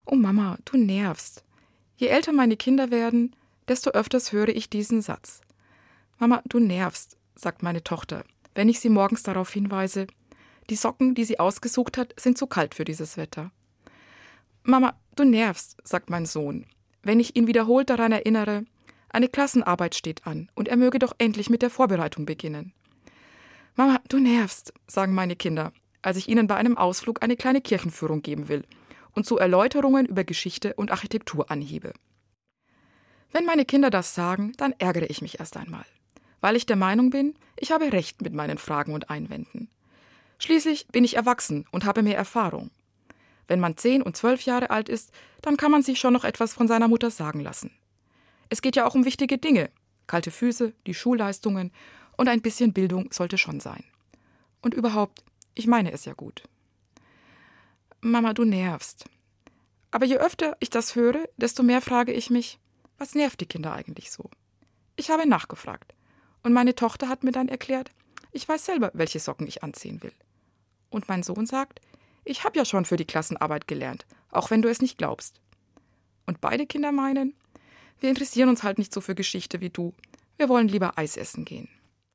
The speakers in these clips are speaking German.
Oh Mama, du nervst. Je älter meine Kinder werden, desto öfters höre ich diesen Satz. Mama, du nervst, sagt meine Tochter, wenn ich sie morgens darauf hinweise, die Socken, die sie ausgesucht hat, sind zu kalt für dieses Wetter. Mama, du nervst, sagt mein Sohn, wenn ich ihn wiederholt daran erinnere, eine Klassenarbeit steht an und er möge doch endlich mit der Vorbereitung beginnen. Mama, du nervst, sagen meine Kinder, als ich ihnen bei einem Ausflug eine kleine Kirchenführung geben will und zu Erläuterungen über Geschichte und Architektur anhebe. Wenn meine Kinder das sagen, dann ärgere ich mich erst einmal, weil ich der Meinung bin, ich habe Recht mit meinen Fragen und Einwänden. Schließlich bin ich erwachsen und habe mehr Erfahrung. Wenn man 10 und 12 Jahre alt ist, dann kann man sich schon noch etwas von seiner Mutter sagen lassen. Es geht ja auch um wichtige Dinge. Kalte Füße, die Schulleistungen und ein bisschen Bildung sollte schon sein. Und überhaupt, ich meine es ja gut. Mama, du nervst. Aber je öfter ich das höre, desto mehr frage ich mich, was nervt die Kinder eigentlich so? Ich habe nachgefragt und meine Tochter hat mir dann erklärt, ich weiß selber, welche Socken ich anziehen will. Und mein Sohn sagt, ich habe ja schon für die Klassenarbeit gelernt, auch wenn du es nicht glaubst. Und beide Kinder meinen, wir interessieren uns halt nicht so für Geschichte wie du, wir wollen lieber Eis essen gehen.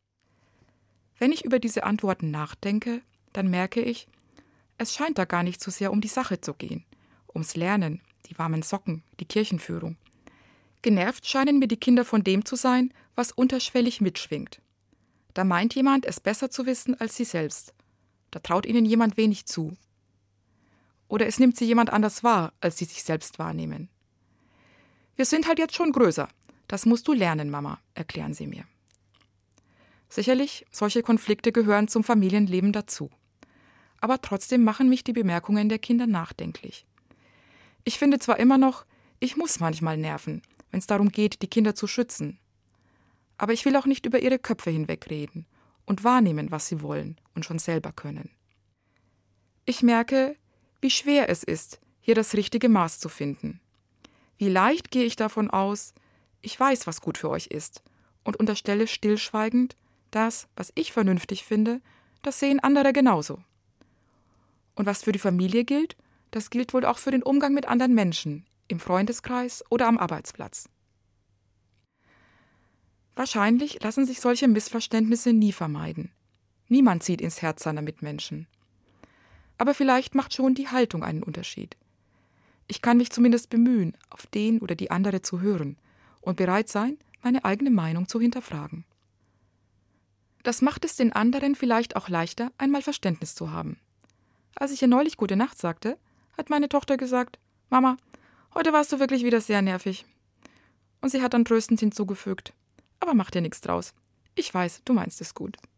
Wenn ich über diese Antworten nachdenke, dann merke ich, es scheint da gar nicht so sehr um die Sache zu gehen, ums Lernen, die warmen Socken, die Kirchenführung. Genervt scheinen mir die Kinder von dem zu sein, was unterschwellig mitschwingt. Da meint jemand, es besser zu wissen als sie selbst. Da traut ihnen jemand wenig zu. Oder es nimmt sie jemand anders wahr, als sie sich selbst wahrnehmen. Wir sind halt jetzt schon größer. Das musst du lernen, Mama, erklären sie mir. Sicherlich, solche Konflikte gehören zum Familienleben dazu. Aber trotzdem machen mich die Bemerkungen der Kinder nachdenklich. Ich finde zwar immer noch, ich muss manchmal nerven, wenn es darum geht, die Kinder zu schützen. Aber ich will auch nicht über ihre Köpfe hinwegreden und wahrnehmen, was sie wollen und schon selber können. Ich merke, wie schwer es ist, hier das richtige Maß zu finden. Wie leicht gehe ich davon aus, ich weiß, was gut für euch ist und unterstelle stillschweigend, das, was ich vernünftig finde, das sehen andere genauso. Und was für die Familie gilt, das gilt wohl auch für den Umgang mit anderen Menschen, im Freundeskreis oder am Arbeitsplatz. Wahrscheinlich lassen sich solche Missverständnisse nie vermeiden. Niemand zieht ins Herz seiner Mitmenschen. Aber vielleicht macht schon die Haltung einen Unterschied. Ich kann mich zumindest bemühen, auf den oder die andere zu hören und bereit sein, meine eigene Meinung zu hinterfragen. Das macht es den anderen vielleicht auch leichter, einmal Verständnis zu haben. Als ich ihr neulich Gute Nacht sagte, hat meine Tochter gesagt, Mama, heute warst du wirklich wieder sehr nervig. Und sie hat dann tröstend hinzugefügt, aber mach dir nichts draus. Ich weiß, du meinst es gut.